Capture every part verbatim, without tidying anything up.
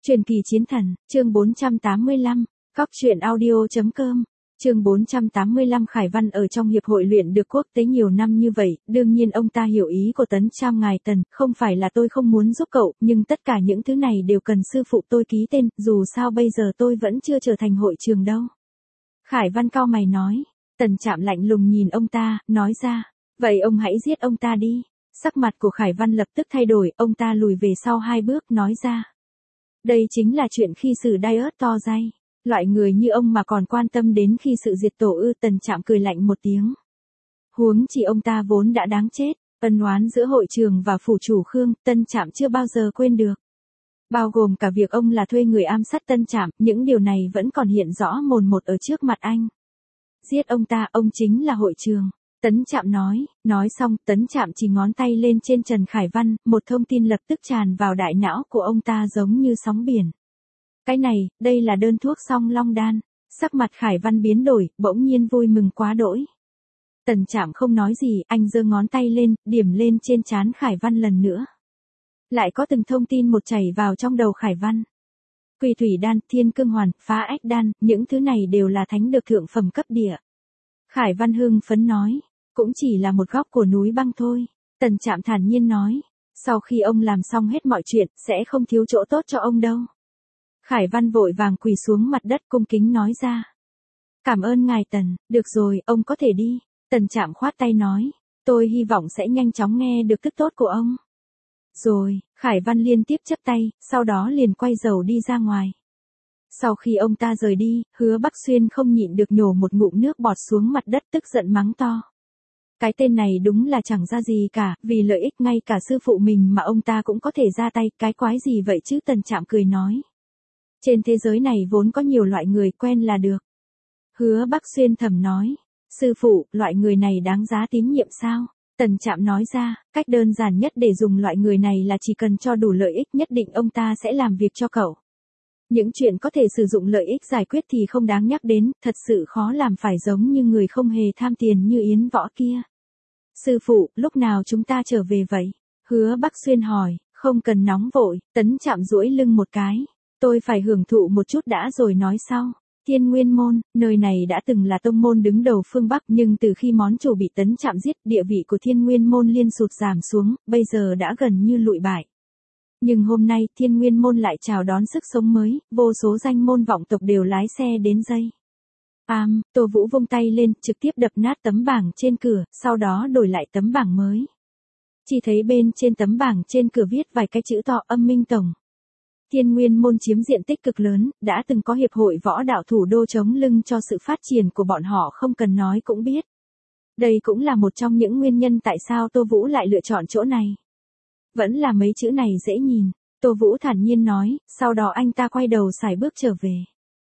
Truyền kỳ chiến thần, chương bốn trăm tám mươi lăm, cóc truyện audio.com, chương bốn trăm tám mươi lăm. Khải Văn ở trong hiệp hội luyện được quốc tế nhiều năm như vậy, đương nhiên ông ta hiểu ý của Tấn Trạm ngài Tần, không phải là tôi không muốn giúp cậu, nhưng tất cả những thứ này đều cần sư phụ tôi ký tên, dù sao bây giờ tôi vẫn chưa trở thành hội trưởng đâu. Khải Văn cau mày nói, Tần Trạm lạnh lùng nhìn ông ta, nói ra, vậy ông hãy giết ông ta đi. Sắc mặt của Khải Văn lập tức thay đổi, ông ta lùi về sau hai bước, nói ra. Đây chính là chuyện khi sử Diet to dây. Loại người như ông mà còn quan tâm đến khi sự diệt tổ ư? Tần Trạm cười lạnh một tiếng. Huống chỉ ông ta vốn đã đáng chết, ân oán giữa hội trường và phủ chủ Khương, Tân Trạm chưa bao giờ quên được. Bao gồm cả việc ông là thuê người ám sát Tân Trạm, những điều này vẫn còn hiện rõ mồn một ở trước mặt anh. Giết ông ta, ông chính là hội trường. Tấn Trạm nói, nói xong, Tấn Trạm chỉ ngón tay lên trên Trần Khải Văn, một thông tin lập tức tràn vào đại não của ông ta giống như sóng biển. Cái này, đây là đơn thuốc song long đan. Sắc mặt Khải Văn biến đổi, bỗng nhiên vui mừng quá đỗi. Tần Trạm không nói gì, anh giơ ngón tay lên, điểm lên trên trán Khải Văn lần nữa. Lại có từng thông tin một chảy vào trong đầu Khải Văn. Quỳ thủy đan, thiên cương hoàn, phá ách đan, những thứ này đều là thánh dược thượng phẩm cấp địa. Khải Văn hưng phấn nói, cũng chỉ là một góc của núi băng thôi. Tần Trạm thản nhiên nói, sau khi ông làm xong hết mọi chuyện, sẽ không thiếu chỗ tốt cho ông đâu. Khải Văn vội vàng quỳ xuống mặt đất cung kính nói ra. Cảm ơn ngài Tần, được rồi, ông có thể đi. Tần Trạm khoát tay nói, tôi hy vọng sẽ nhanh chóng nghe được tức tốt của ông. Rồi, Khải Văn liên tiếp chắp tay, sau đó liền quay đầu đi ra ngoài. Sau khi ông ta rời đi, Hứa Bắc Xuyên không nhịn được nhổ một ngụm nước bọt xuống mặt đất, tức giận mắng to. Cái tên này đúng là chẳng ra gì cả, vì lợi ích ngay cả sư phụ mình mà ông ta cũng có thể ra tay, cái quái gì vậy chứ? Tần Trạm cười nói. Trên thế giới này vốn có nhiều loại người, quen là được. Hứa Bắc Xuyên thầm nói, sư phụ, loại người này đáng giá tín nhiệm sao? Tần Trạm nói ra, cách đơn giản nhất để dùng loại người này là chỉ cần cho đủ lợi ích nhất định ông ta sẽ làm việc cho cậu. Những chuyện có thể sử dụng lợi ích giải quyết thì không đáng nhắc đến, thật sự khó làm phải giống như người không hề tham tiền như Yến Võ kia. Sư phụ, lúc nào chúng ta trở về vậy? Hứa Bắc Xuyên hỏi, không cần nóng vội. Tấn Trạm duỗi lưng một cái. Tôi phải hưởng thụ một chút đã rồi nói sau. Thiên Nguyên Môn, nơi này đã từng là tông môn đứng đầu phương Bắc, nhưng từ khi món chủ bị Tấn Trạm giết, địa vị của Thiên Nguyên Môn liên sụt giảm xuống, bây giờ đã gần như lụi bại. Nhưng hôm nay, Thiên Nguyên Môn lại chào đón sức sống mới, vô số danh môn vọng tộc đều lái xe đến dây. Am, Tô Vũ vung tay lên, trực tiếp đập nát tấm bảng trên cửa, sau đó đổi lại tấm bảng mới. Chỉ thấy bên trên tấm bảng trên cửa viết vài cái chữ to, Âm Minh Tổng. Thiên Nguyên Môn chiếm diện tích cực lớn, đã từng có hiệp hội võ đạo thủ đô chống lưng cho sự phát triển của bọn họ, không cần nói cũng biết. Đây cũng là một trong những nguyên nhân tại sao Tô Vũ lại lựa chọn chỗ này. Vẫn là mấy chữ này dễ nhìn, Tô Vũ thản nhiên nói, sau đó anh ta quay đầu sải bước trở về.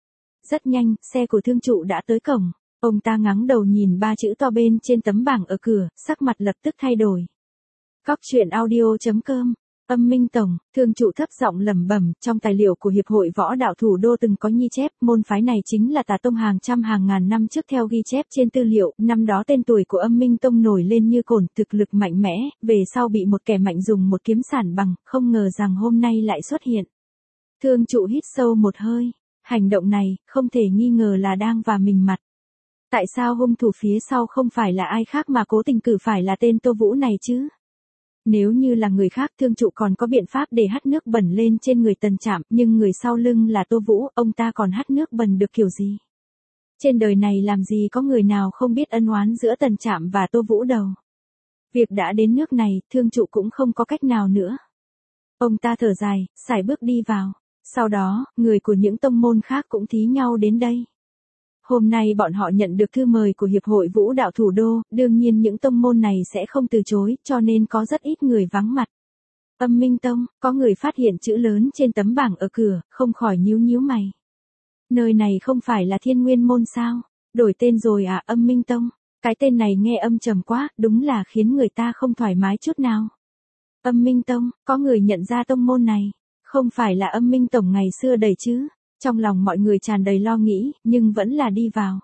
Rất nhanh, xe của thương trụ đã tới cổng, ông ta ngáng đầu nhìn ba chữ to bên trên tấm bảng ở cửa, sắc mặt lập tức thay đổi. Cóc truyện audio.com, Âm Minh Tổng, thương trụ thấp giọng lẩm bẩm, trong tài liệu của Hiệp hội Võ Đạo Thủ Đô từng có ghi chép, môn phái này chính là tà tông hàng trăm hàng ngàn năm trước. Theo ghi chép trên tư liệu, năm đó tên tuổi của Âm Minh Tông nổi lên như cồn, thực lực mạnh mẽ, về sau bị một kẻ mạnh dùng một kiếm sản bằng, không ngờ rằng hôm nay lại xuất hiện. Thương trụ hít sâu một hơi, hành động này, không thể nghi ngờ là đang vả mình mặt. Tại sao hung thủ phía sau không phải là ai khác mà cố tình cử phải là tên Tô Vũ này chứ? Nếu như là người khác, thương trụ còn có biện pháp để hắt nước bẩn lên trên người Tần Trạm, nhưng người sau lưng là Tô Vũ, ông ta còn hắt nước bẩn được kiểu gì? Trên đời này làm gì có người nào không biết ân oán giữa Tần Trạm và Tô Vũ đâu. Việc đã đến nước này, thương trụ cũng không có cách nào nữa. Ông ta thở dài, sải bước đi vào. Sau đó, người của những tông môn khác cũng thí nhau đến đây. Hôm nay bọn họ nhận được thư mời của Hiệp hội Vũ Đạo Thủ Đô, đương nhiên những tông môn này sẽ không từ chối, cho nên có rất ít người vắng mặt. Âm Minh Tông, có người phát hiện chữ lớn trên tấm bảng ở cửa, không khỏi nhíu nhíu mày. Nơi này không phải là Thiên Nguyên Môn sao? Đổi tên rồi à? Âm Minh Tông, cái tên này nghe âm trầm quá, đúng là khiến người ta không thoải mái chút nào. Âm Minh Tông, có người nhận ra tông môn này, không phải là Âm Minh Tổng ngày xưa đầy chứ? Trong lòng mọi người tràn đầy lo nghĩ, nhưng vẫn là đi vào.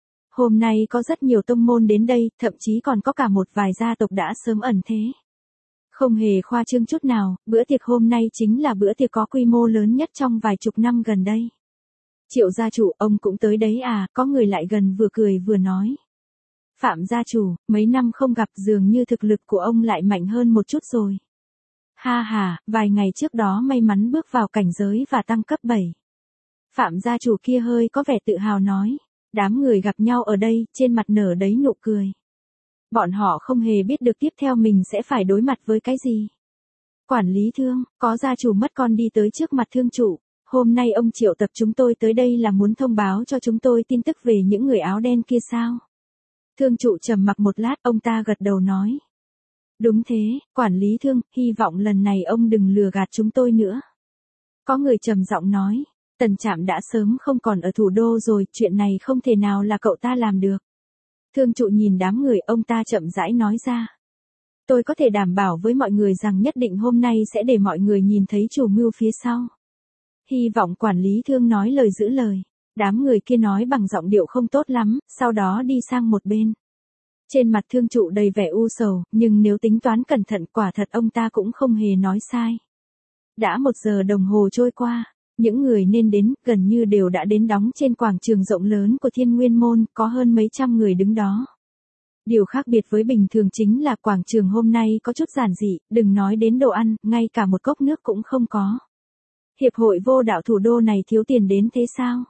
Hôm nay có rất nhiều tông môn đến đây, thậm chí còn có cả một vài gia tộc đã sớm ẩn thế. Không hề khoa trương chút nào, bữa tiệc hôm nay chính là bữa tiệc có quy mô lớn nhất trong vài chục năm gần đây. Triệu gia chủ, ông cũng tới đấy à, có người lại gần vừa cười vừa nói. Phạm gia chủ, mấy năm không gặp dường như thực lực của ông lại mạnh hơn một chút rồi. Ha ha, vài ngày trước đó may mắn bước vào cảnh giới và tăng cấp bảy. Phạm gia chủ kia hơi có vẻ tự hào nói. Đám người gặp nhau ở đây, trên mặt nở đấy nụ cười. Bọn họ không hề biết được tiếp theo mình sẽ phải đối mặt với cái gì. Quản lý Thương, có gia chủ mất con đi tới trước mặt thương chủ. Hôm nay ông triệu tập chúng tôi tới đây là muốn thông báo cho chúng tôi tin tức về những người áo đen kia sao? Thương trụ trầm mặc một lát, ông ta gật đầu nói. Đúng thế, quản lý Thương, hy vọng lần này ông đừng lừa gạt chúng tôi nữa. Có người trầm giọng nói, Tần Trạm đã sớm không còn ở thủ đô rồi, chuyện này không thể nào là cậu ta làm được. Thương trụ nhìn đám người, ông ta chậm rãi nói ra. Tôi có thể đảm bảo với mọi người rằng nhất định hôm nay sẽ để mọi người nhìn thấy chủ mưu phía sau. Hy vọng quản lý Thương nói lời giữ lời. Đám người kia nói bằng giọng điệu không tốt lắm, sau đó đi sang một bên. Trên mặt thương trụ đầy vẻ u sầu, nhưng nếu tính toán cẩn thận quả thật ông ta cũng không hề nói sai. Đã một giờ đồng hồ trôi qua, những người nên đến, gần như đều đã đến đóng trên quảng trường rộng lớn của Thiên Nguyên Môn, có hơn mấy trăm người đứng đó. Điều khác biệt với bình thường chính là quảng trường hôm nay có chút giản dị, đừng nói đến đồ ăn, ngay cả một cốc nước cũng không có. Hiệp hội vô đạo thủ đô này thiếu tiền đến thế sao?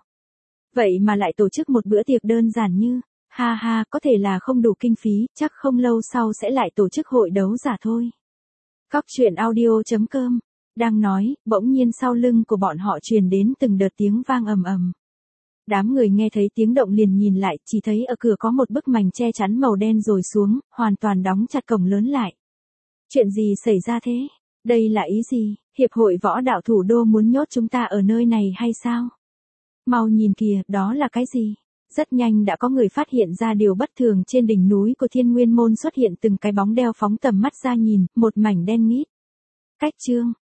Vậy mà lại tổ chức một bữa tiệc đơn giản như, ha ha, có thể là không đủ kinh phí, chắc không lâu sau sẽ lại tổ chức hội đấu giả thôi. Cóc truyện audio chấm com đang nói, bỗng nhiên sau lưng của bọn họ truyền đến từng đợt tiếng vang ầm ầm. Đám người nghe thấy tiếng động liền nhìn lại, chỉ thấy ở cửa có một bức mành che chắn màu đen rồi xuống, hoàn toàn đóng chặt cổng lớn lại. Chuyện gì xảy ra thế? Đây là ý gì? Hiệp hội võ đạo thủ đô muốn nhốt chúng ta ở nơi này hay sao? Mau nhìn kìa, đó là cái gì? Rất nhanh đã có người phát hiện ra điều bất thường, trên đỉnh núi của Thiên Nguyên Môn xuất hiện từng cái bóng đeo phóng tầm mắt ra nhìn, một mảnh đen nghít. Cách chương,